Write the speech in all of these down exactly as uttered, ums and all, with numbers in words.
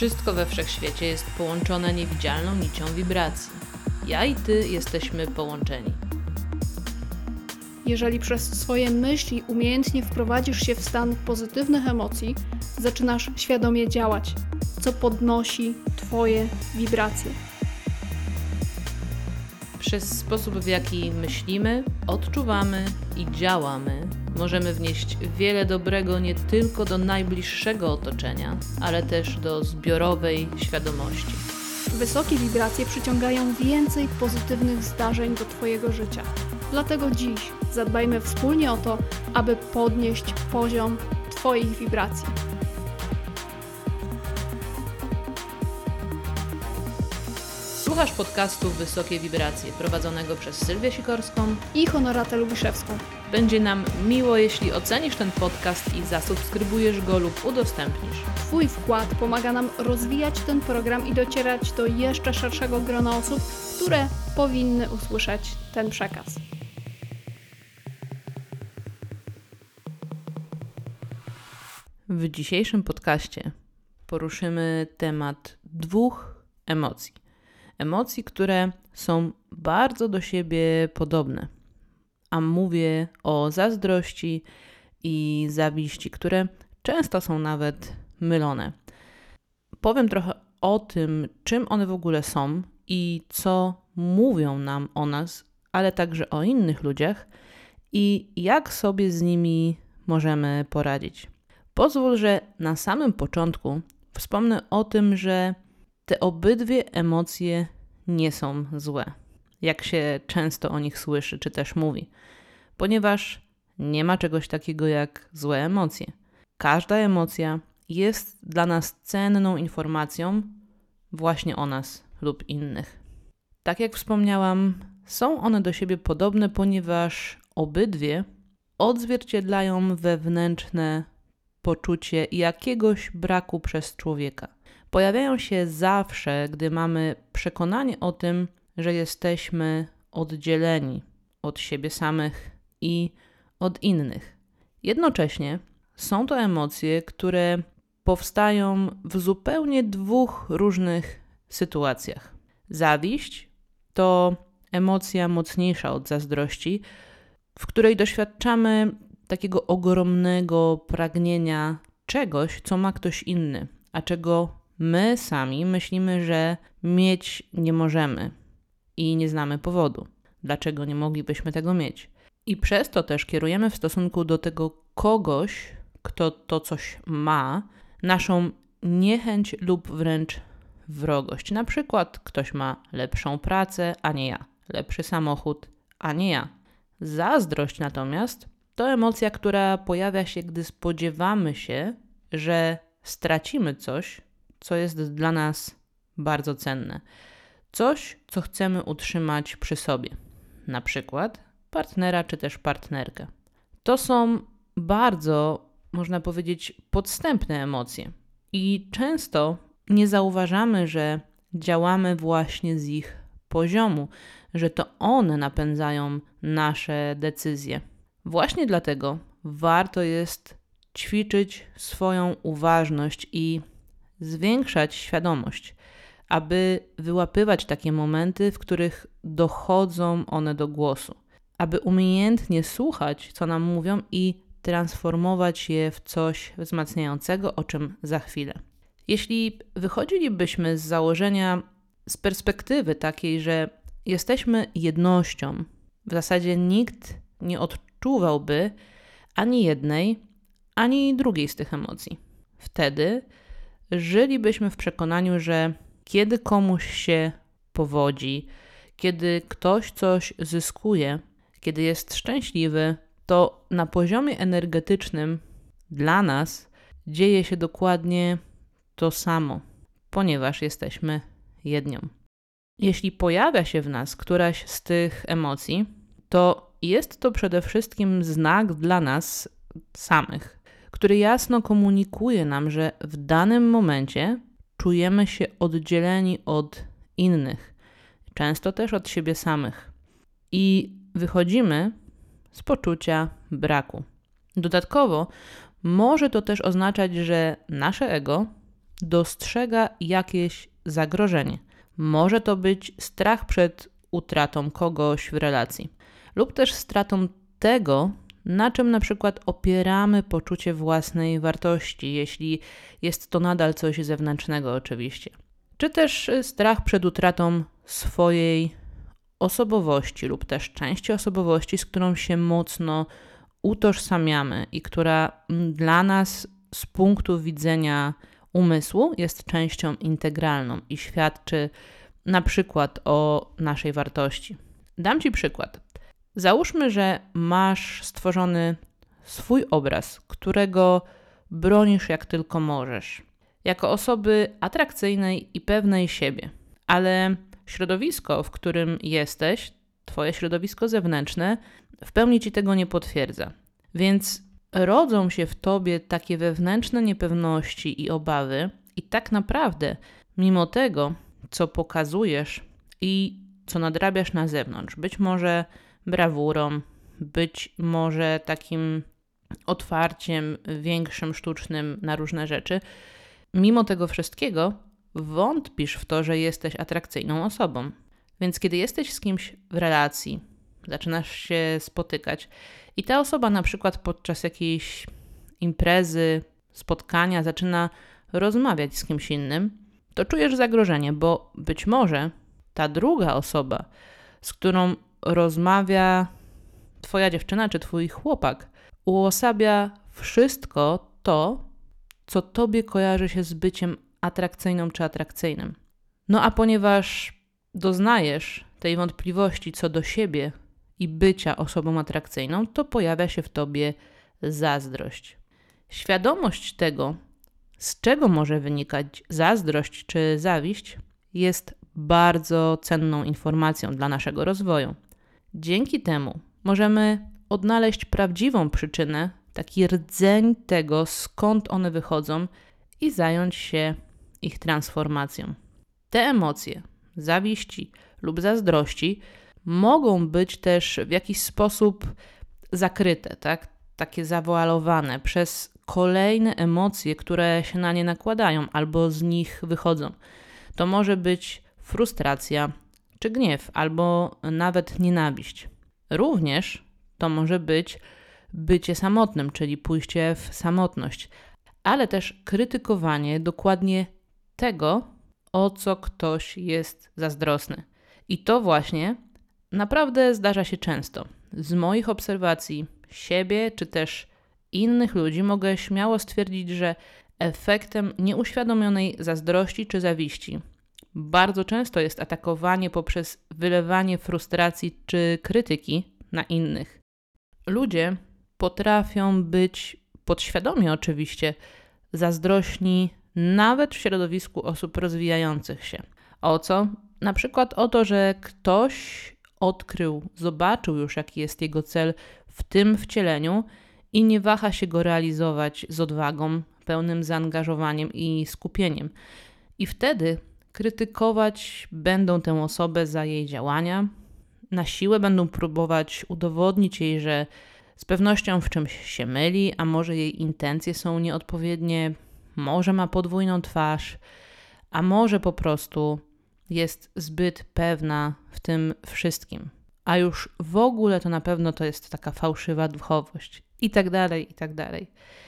Wszystko we wszechświecie jest połączone niewidzialną nicią wibracji. Ja i ty jesteśmy połączeni. Jeżeli przez swoje myśli umiejętnie wprowadzisz się w stan pozytywnych emocji, zaczynasz świadomie działać, co podnosi twoje wibracje. Przez sposób, w jaki myślimy, odczuwamy i działamy, możemy wnieść wiele dobrego nie tylko do najbliższego otoczenia, ale też do zbiorowej świadomości. Wysokie wibracje przyciągają więcej pozytywnych zdarzeń do twojego życia. Dlatego dziś zadbajmy wspólnie o to, aby podnieść poziom twoich wibracji. Słuchasz podcastu Wysokie Wibracje, prowadzonego przez Sylwię Sikorską I Honoratę Lubiszewską. Będzie nam miło, jeśli ocenisz ten podcast i zasubskrybujesz go lub udostępnisz. Twój wkład pomaga nam rozwijać ten program i docierać do jeszcze szerszego grona osób, które powinny usłyszeć ten przekaz. W dzisiejszym podcaście poruszymy temat dwóch emocji. Emocji, które są bardzo do siebie podobne. A mówię o zazdrości i zawiści, które często są nawet mylone. Powiem trochę o tym, czym one w ogóle są i co mówią nam o nas, ale także o innych ludziach i jak sobie z nimi możemy poradzić. Pozwól, że na samym początku wspomnę o tym, że te obydwie emocje nie są złe, jak się często o nich słyszy, czy też mówi, ponieważ nie ma czegoś takiego jak złe emocje. Każda emocja jest dla nas cenną informacją właśnie o nas lub innych. Tak jak wspomniałam, są one do siebie podobne, ponieważ obydwie odzwierciedlają wewnętrzne poczucie jakiegoś braku przez człowieka. Pojawiają się zawsze, gdy mamy przekonanie o tym, że jesteśmy oddzieleni od siebie samych i od innych. Jednocześnie są to emocje, które powstają w zupełnie dwóch różnych sytuacjach. Zawiść to emocja mocniejsza od zazdrości, w której doświadczamy takiego ogromnego pragnienia czegoś, co ma ktoś inny, a czego my sami myślimy, że mieć nie możemy i nie znamy powodu, dlaczego nie moglibyśmy tego mieć. I przez to też kierujemy w stosunku do tego kogoś, kto to coś ma, naszą niechęć lub wręcz wrogość. Na przykład ktoś ma lepszą pracę, a nie ja, lepszy samochód, a nie ja. Zazdrość natomiast to emocja, która pojawia się, gdy spodziewamy się, że stracimy coś, co jest dla nas bardzo cenne. Coś, co chcemy utrzymać przy sobie. Na przykład partnera czy też partnerkę. To są bardzo, można powiedzieć, podstępne emocje. I często nie zauważamy, że działamy właśnie z ich poziomu, że to one napędzają nasze decyzje. Właśnie dlatego warto jest ćwiczyć swoją uważność i zwiększać świadomość, aby wyłapywać takie momenty, w których dochodzą one do głosu, aby umiejętnie słuchać, co nam mówią i transformować je w coś wzmacniającego, o czym za chwilę. Jeśli wychodzilibyśmy z założenia, z perspektywy takiej, że jesteśmy jednością, w zasadzie nikt nie odczuwałby ani jednej, ani drugiej z tych emocji. Wtedy żylibyśmy w przekonaniu, że kiedy komuś się powodzi, kiedy ktoś coś zyskuje, kiedy jest szczęśliwy, to na poziomie energetycznym dla nas dzieje się dokładnie to samo, ponieważ jesteśmy jednią. Jeśli pojawia się w nas któraś z tych emocji, to jest to przede wszystkim znak dla nas samych, który jasno komunikuje nam, że w danym momencie czujemy się oddzieleni od innych, często też od siebie samych i wychodzimy z poczucia braku. Dodatkowo może to też oznaczać, że nasze ego dostrzega jakieś zagrożenie. Może to być strach przed utratą kogoś w relacji lub też stratą tego, na czym na przykład opieramy poczucie własnej wartości, jeśli jest to nadal coś zewnętrznego oczywiście. Czy też strach przed utratą swojej osobowości lub też części osobowości, z którą się mocno utożsamiamy i która dla nas z punktu widzenia umysłu jest częścią integralną i świadczy na przykład o naszej wartości. Dam Ci przykład. Załóżmy, że masz stworzony swój obraz, którego bronisz jak tylko możesz, jako osoby atrakcyjnej i pewnej siebie, ale środowisko, w którym jesteś, Twoje środowisko zewnętrzne, w pełni Ci tego nie potwierdza. Więc rodzą się w Tobie takie wewnętrzne niepewności i obawy i tak naprawdę, mimo tego, co pokazujesz i co nadrabiasz na zewnątrz, być może brawurą, być może takim otwarciem większym, sztucznym na różne rzeczy, mimo tego wszystkiego wątpisz w to, że jesteś atrakcyjną osobą. Więc kiedy jesteś z kimś w relacji, zaczynasz się spotykać i ta osoba na przykład podczas jakiejś imprezy, spotkania zaczyna rozmawiać z kimś innym, to czujesz zagrożenie, bo być może ta druga osoba, z którą rozmawia twoja dziewczyna czy twój chłopak, uosabia wszystko to, co tobie kojarzy się z byciem atrakcyjną czy atrakcyjnym. No a ponieważ doznajesz tej wątpliwości co do siebie i bycia osobą atrakcyjną, to pojawia się w tobie zazdrość. Świadomość tego, z czego może wynikać zazdrość czy zawiść, jest bardzo cenną informacją dla naszego rozwoju. Dzięki temu możemy odnaleźć prawdziwą przyczynę, taki rdzeń tego, skąd one wychodzą i zająć się ich transformacją. Te emocje, zawiści lub zazdrości mogą być też w jakiś sposób zakryte, tak? Takie zawoalowane przez kolejne emocje, które się na nie nakładają albo z nich wychodzą. To może być frustracja czy gniew, albo nawet nienawiść. Również to może być bycie samotnym, czyli pójście w samotność, ale też krytykowanie dokładnie tego, o co ktoś jest zazdrosny. I to właśnie naprawdę zdarza się często. Z moich obserwacji siebie czy też innych ludzi mogę śmiało stwierdzić, że efektem nieuświadomionej zazdrości czy zawiści bardzo często jest atakowanie poprzez wylewanie frustracji czy krytyki na innych. Ludzie potrafią być podświadomie oczywiście zazdrośni nawet w środowisku osób rozwijających się. O co? Na przykład o to, że ktoś odkrył, zobaczył już jaki jest jego cel w tym wcieleniu i nie waha się go realizować z odwagą, pełnym zaangażowaniem i skupieniem. I wtedy krytykować będą tę osobę za jej działania, na siłę będą próbować udowodnić jej, że z pewnością w czymś się myli, a może jej intencje są nieodpowiednie, może ma podwójną twarz, a może po prostu jest zbyt pewna w tym wszystkim. A już w ogóle to na pewno to jest taka fałszywa duchowość i tak dalej, i tak dalej.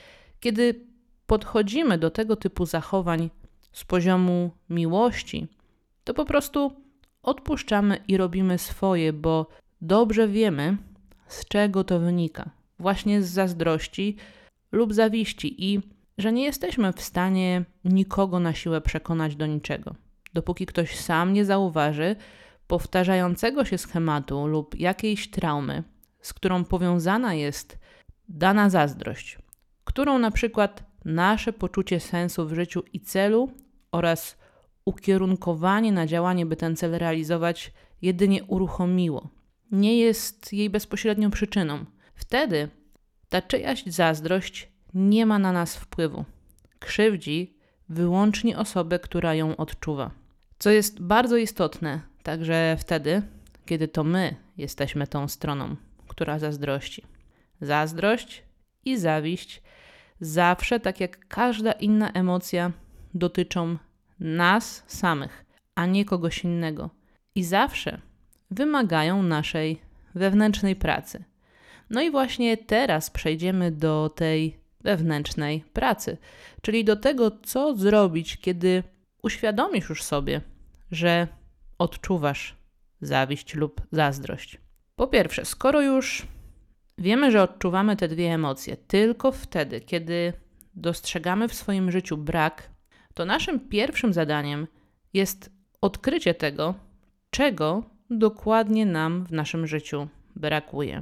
Kiedy podchodzimy do tego typu zachowań z poziomu miłości, to po prostu odpuszczamy i robimy swoje, bo dobrze wiemy, z czego to wynika. Właśnie z zazdrości lub zawiści i że nie jesteśmy w stanie nikogo na siłę przekonać do niczego. Dopóki ktoś sam nie zauważy powtarzającego się schematu lub jakiejś traumy, z którą powiązana jest dana zazdrość, którą na przykład nasze poczucie sensu w życiu i celu oraz ukierunkowanie na działanie, by ten cel realizować, jedynie uruchomiło. Nie jest jej bezpośrednią przyczyną. Wtedy ta czyjaś zazdrość nie ma na nas wpływu. Krzywdzi wyłącznie osobę, która ją odczuwa. Co jest bardzo istotne, także wtedy, kiedy to my jesteśmy tą stroną, która zazdrości. Zazdrość i zawiść zawsze, tak jak każda inna emocja, dotyczą nas samych, a nie kogoś innego. I zawsze wymagają naszej wewnętrznej pracy. No i właśnie teraz przejdziemy do tej wewnętrznej pracy, czyli do tego, co zrobić, kiedy uświadomisz już sobie, że odczuwasz zawiść lub zazdrość. Po pierwsze, skoro już wiemy, że odczuwamy te dwie emocje tylko wtedy, kiedy dostrzegamy w swoim życiu brak, to naszym pierwszym zadaniem jest odkrycie tego, czego dokładnie nam w naszym życiu brakuje.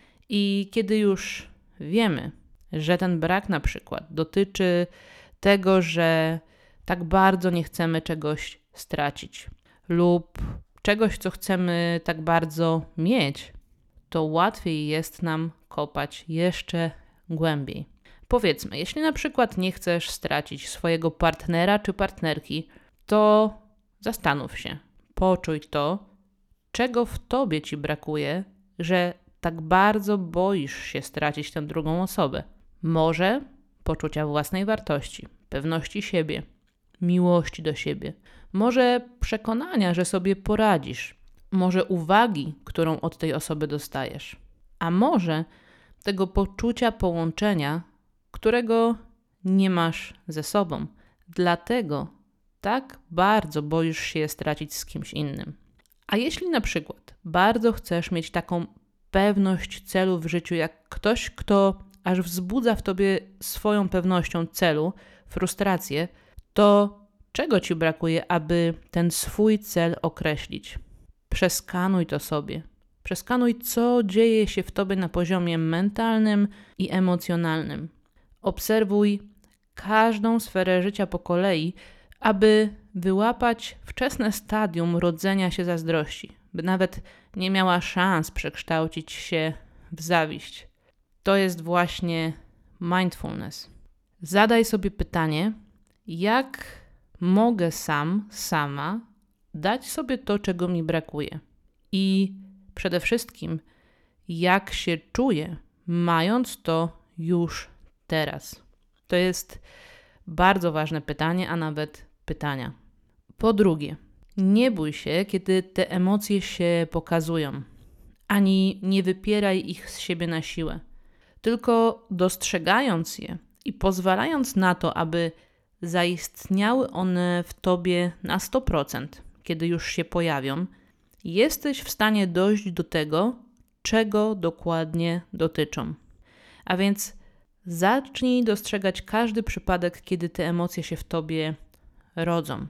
I kiedy już wiemy, że ten brak na przykład dotyczy tego, że tak bardzo nie chcemy czegoś stracić lub czegoś, co chcemy tak bardzo mieć, to łatwiej jest nam kopać jeszcze głębiej. Powiedzmy, jeśli na przykład nie chcesz stracić swojego partnera czy partnerki, to zastanów się, poczuj to, czego w tobie ci brakuje, że tak bardzo boisz się stracić tę drugą osobę. Może poczucia własnej wartości, pewności siebie, miłości do siebie, może przekonania, że sobie poradzisz, może uwagi, którą od tej osoby dostajesz, a może tego poczucia połączenia, którego nie masz ze sobą. Dlatego tak bardzo boisz się je stracić z kimś innym. A jeśli na przykład bardzo chcesz mieć taką pewność celu w życiu, jak ktoś, kto aż wzbudza w tobie swoją pewnością celu, frustrację, to czego ci brakuje, aby ten swój cel określić? Przeskanuj to sobie. Przeskanuj, co dzieje się w tobie na poziomie mentalnym i emocjonalnym. Obserwuj każdą sferę życia po kolei, aby wyłapać wczesne stadium rodzenia się zazdrości, by nawet nie miała szans przekształcić się w zawiść. To jest właśnie mindfulness. Zadaj sobie pytanie, jak mogę sam, sama dać sobie to, czego mi brakuje. I przede wszystkim, jak się czuję, mając to już teraz. To jest bardzo ważne pytanie, a nawet pytania. Po drugie, nie bój się, kiedy te emocje się pokazują, ani nie wypieraj ich z siebie na siłę. Tylko dostrzegając je i pozwalając na to, aby zaistniały one w tobie na sto procent, kiedy już się pojawią, jesteś w stanie dojść do tego, czego dokładnie dotyczą. A więc zacznij dostrzegać każdy przypadek, kiedy te emocje się w tobie rodzą.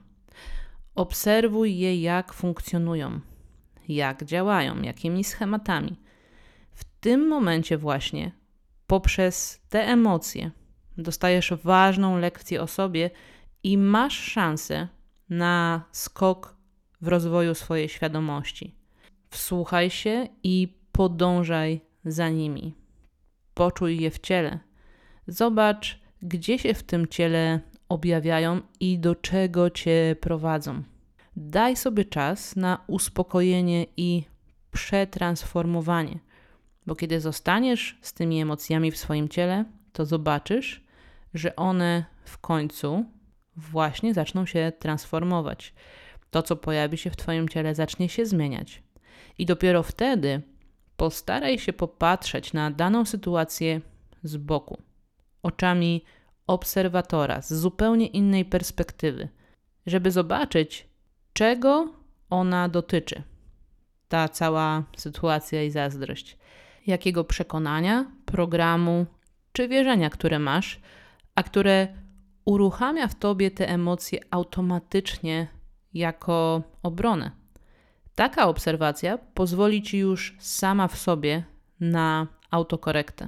Obserwuj je, jak funkcjonują, jak działają, jakimi schematami. W tym momencie właśnie, poprzez te emocje, dostajesz ważną lekcję o sobie i masz szansę na skok w rozwoju swojej świadomości. Wsłuchaj się i podążaj za nimi. Poczuj je w ciele. Zobacz, gdzie się w tym ciele objawiają i do czego cię prowadzą. Daj sobie czas na uspokojenie i przetransformowanie, bo kiedy zostaniesz z tymi emocjami w swoim ciele, to zobaczysz, że one w końcu właśnie zaczną się transformować. To, co pojawi się w twoim ciele, zacznie się zmieniać. I dopiero wtedy postaraj się popatrzeć na daną sytuację z boku, oczami obserwatora, z zupełnie innej perspektywy, żeby zobaczyć, czego ona dotyczy. Ta cała sytuacja i zazdrość. Jakiego przekonania, programu czy wierzenia, które masz, a które uruchamia w tobie te emocje automatycznie jako obronę. Taka obserwacja pozwoli ci już sama w sobie na autokorektę.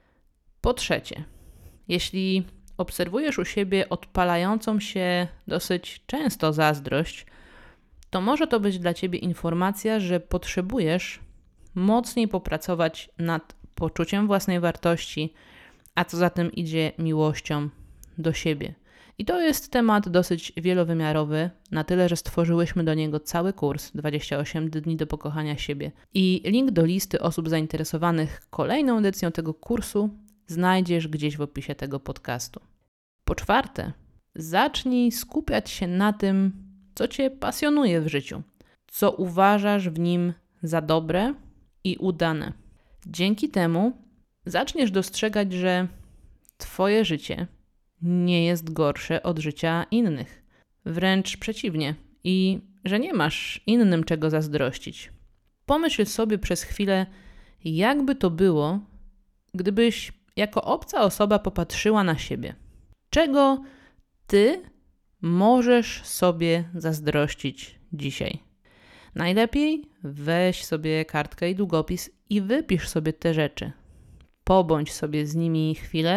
Po trzecie, jeśli obserwujesz u siebie odpalającą się dosyć często zazdrość, to może to być dla ciebie informacja, że potrzebujesz mocniej popracować nad poczuciem własnej wartości, a co za tym idzie miłością do siebie. I to jest temat dosyć wielowymiarowy, na tyle, że stworzyłyśmy do niego cały kurs dwadzieścia osiem dni do pokochania siebie. I link do listy osób zainteresowanych kolejną edycją tego kursu znajdziesz gdzieś w opisie tego podcastu. Po czwarte, zacznij skupiać się na tym, co cię pasjonuje w życiu, co uważasz w nim za dobre i udane. Dzięki temu zaczniesz dostrzegać, że twoje życie nie jest gorsze od życia innych. Wręcz przeciwnie. I że nie masz innym czego zazdrościć. Pomyśl sobie przez chwilę, jakby to było, gdybyś jako obca osoba popatrzyła na siebie. Czego ty możesz sobie zazdrościć dzisiaj? Najlepiej weź sobie kartkę i długopis i wypisz sobie te rzeczy. Pobądź sobie z nimi chwilę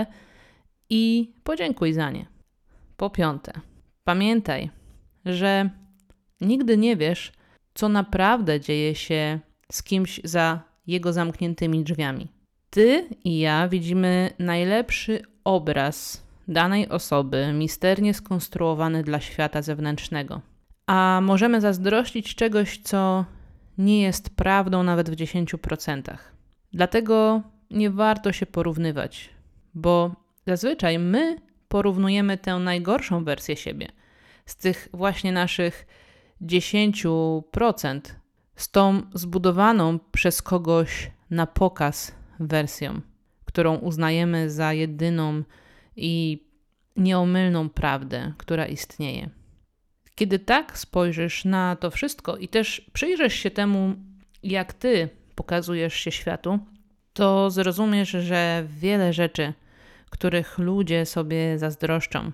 i podziękuj za nie. Po piąte, pamiętaj, że nigdy nie wiesz, co naprawdę dzieje się z kimś za jego zamkniętymi drzwiami. Ty i ja widzimy najlepszy obraz danej osoby, misternie skonstruowany dla świata zewnętrznego. A możemy zazdrościć czegoś, co nie jest prawdą nawet w dziesięciu procentach. Dlatego nie warto się porównywać, bo zazwyczaj my porównujemy tę najgorszą wersję siebie z tych właśnie naszych dziesięciu procent z tą zbudowaną przez kogoś na pokaz wersją, którą uznajemy za jedyną i nieomylną prawdę, która istnieje. Kiedy tak spojrzysz na to wszystko i też przyjrzysz się temu, jak ty pokazujesz się światu, to zrozumiesz, że wiele rzeczy, których ludzie sobie zazdroszczą,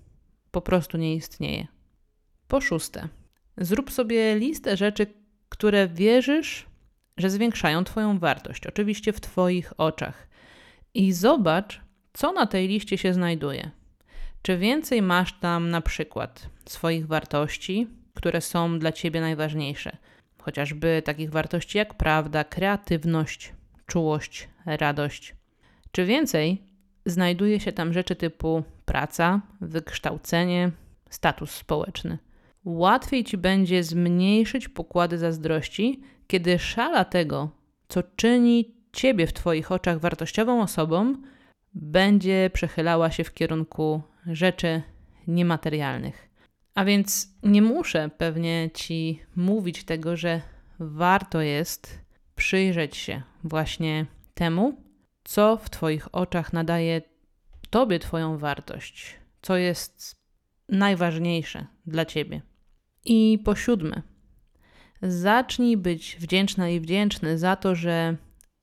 po prostu nie istnieje. Po szóste, zrób sobie listę rzeczy, które wierzysz, że zwiększają twoją wartość, oczywiście w twoich oczach. I zobacz, co na tej liście się znajduje. Czy więcej masz tam na przykład swoich wartości, które są dla ciebie najważniejsze? Chociażby takich wartości jak prawda, kreatywność, czułość, radość. Czy więcej znajduje się tam rzeczy typu praca, wykształcenie, status społeczny? Łatwiej ci będzie zmniejszyć pokłady zazdrości, kiedy szala tego, co czyni ciebie w twoich oczach wartościową osobą, będzie przechylała się w kierunku rzeczy niematerialnych. A więc nie muszę pewnie ci mówić tego, że warto jest przyjrzeć się właśnie temu, co w twoich oczach nadaje tobie twoją wartość, co jest najważniejsze dla ciebie. I po siódme, zacznij być wdzięczna i wdzięczny za to, że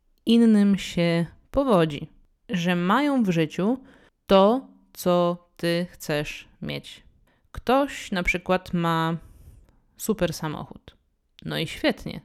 innym się powodzi, że mają w życiu to, co ty chcesz mieć. Ktoś na przykład ma super samochód. No i świetnie.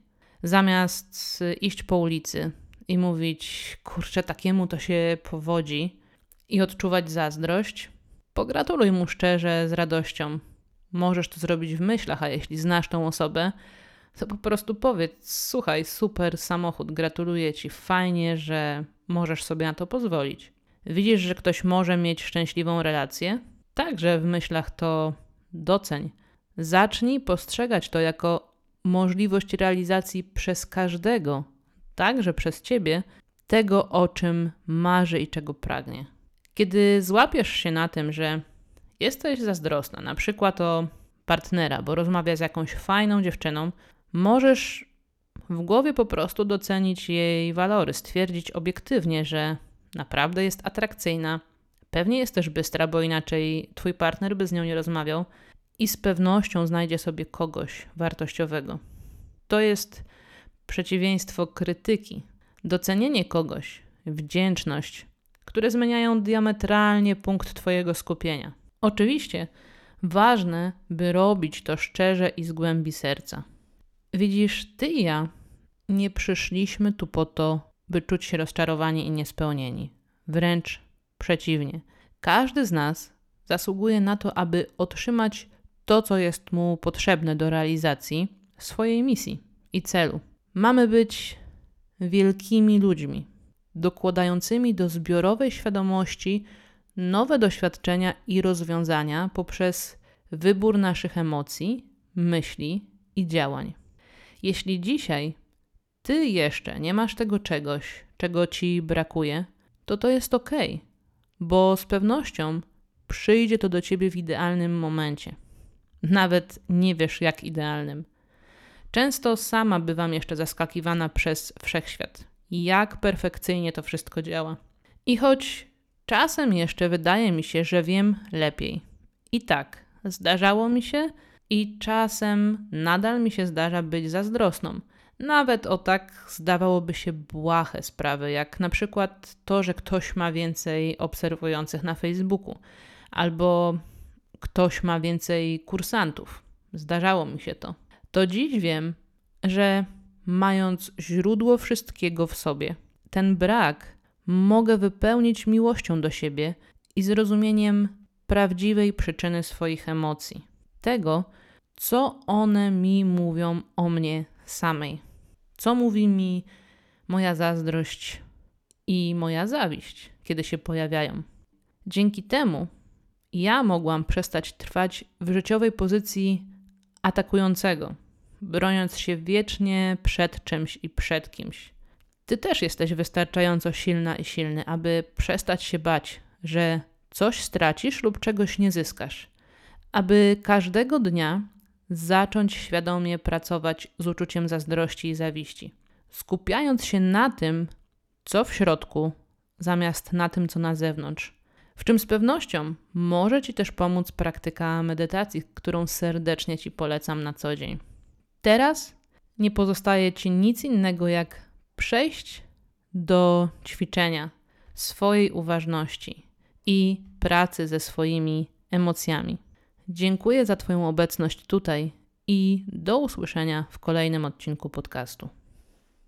Zamiast iść po ulicy i mówić, kurczę, takiemu to się powodzi i odczuwać zazdrość, pogratuluj mu szczerze, z radością. Możesz to zrobić w myślach, a jeśli znasz tą osobę, to po prostu powiedz, słuchaj, super samochód, gratuluję ci, fajnie, że możesz sobie na to pozwolić. Widzisz, że ktoś może mieć szczęśliwą relację? Także w myślach to doceń. Zacznij postrzegać to jako możliwość realizacji przez każdego, także przez ciebie, tego, o czym marzy i czego pragnie. Kiedy złapiesz się na tym, że jesteś zazdrosna, na przykład o partnera, bo rozmawia z jakąś fajną dziewczyną, możesz w głowie po prostu docenić jej walory, stwierdzić obiektywnie, że naprawdę jest atrakcyjna, pewnie jest też bystra, bo inaczej twój partner by z nią nie rozmawiał i z pewnością znajdzie sobie kogoś wartościowego. To jest przeciwieństwo krytyki. Docenienie kogoś, wdzięczność, które zmieniają diametralnie punkt twojego skupienia. Oczywiście ważne, by robić to szczerze i z głębi serca. Widzisz, ty i ja nie przyszliśmy tu po to, by czuć się rozczarowani i niespełnieni. Wręcz przeciwnie. Każdy z nas zasługuje na to, aby otrzymać to, co jest mu potrzebne do realizacji swojej misji i celu. Mamy być wielkimi ludźmi, dokładającymi do zbiorowej świadomości nowe doświadczenia i rozwiązania poprzez wybór naszych emocji, myśli i działań. Jeśli dzisiaj ty jeszcze nie masz tego czegoś, czego ci brakuje, to to jest okej, bo z pewnością przyjdzie to do ciebie w idealnym momencie. Nawet nie wiesz, jak idealnym. Często sama bywam jeszcze zaskakiwana przez wszechświat. Jak perfekcyjnie to wszystko działa. I choć czasem jeszcze wydaje mi się, że wiem lepiej. I tak, zdarzało mi się i czasem nadal mi się zdarza być zazdrosną. Nawet o tak zdawałoby się błahe sprawy, jak na przykład to, że ktoś ma więcej obserwujących na Facebooku, albo ktoś ma więcej kursantów. Zdarzało mi się to. To dziś wiem, że mając źródło wszystkiego w sobie, ten brak mogę wypełnić miłością do siebie i zrozumieniem prawdziwej przyczyny swoich emocji. Tego, co one mi mówią o mnie samej. Co mówi mi moja zazdrość i moja zawiść, kiedy się pojawiają. Dzięki temu ja mogłam przestać trwać w życiowej pozycji atakującego, broniąc się wiecznie przed czymś i przed kimś. Ty też jesteś wystarczająco silna i silny, aby przestać się bać, że coś stracisz lub czegoś nie zyskasz. Aby każdego dnia zacząć świadomie pracować z uczuciem zazdrości i zawiści, skupiając się na tym, co w środku, zamiast na tym, co na zewnątrz. W czym z pewnością może Ci też pomóc praktyka medytacji, którą serdecznie Ci polecam na co dzień. Teraz nie pozostaje Ci nic innego, jak przejść do ćwiczenia swojej uważności i pracy ze swoimi emocjami. Dziękuję za Twoją obecność tutaj i do usłyszenia w kolejnym odcinku podcastu.